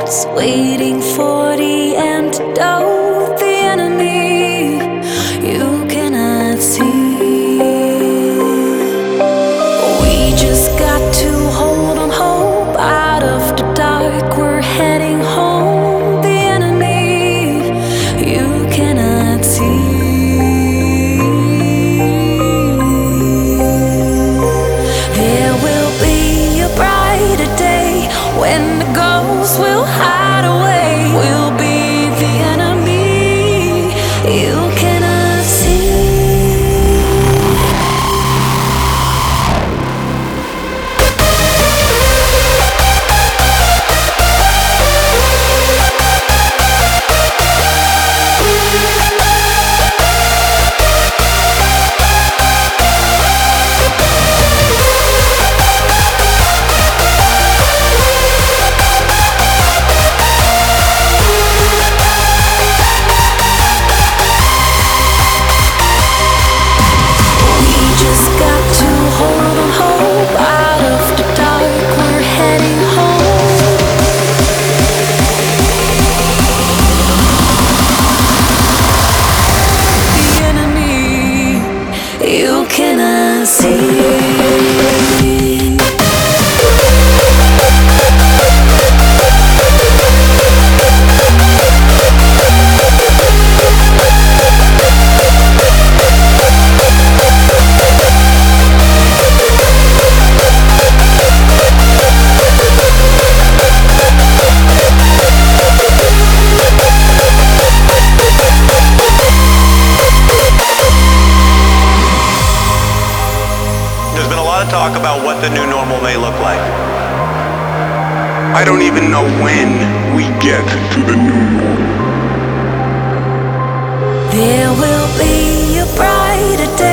hearts waiting for the antidote. The enemy you cannot see. We just got to hold on hope. Out of the dark we're heading home. The enemy you cannot see. There will be a brighter day when the ghosts will hide away. We'll be the enemy you cannot see. You cannot see. There's been a lot of talk about what the new normal may look like. I don't even know when we get to the new normal. There will be a brighter day.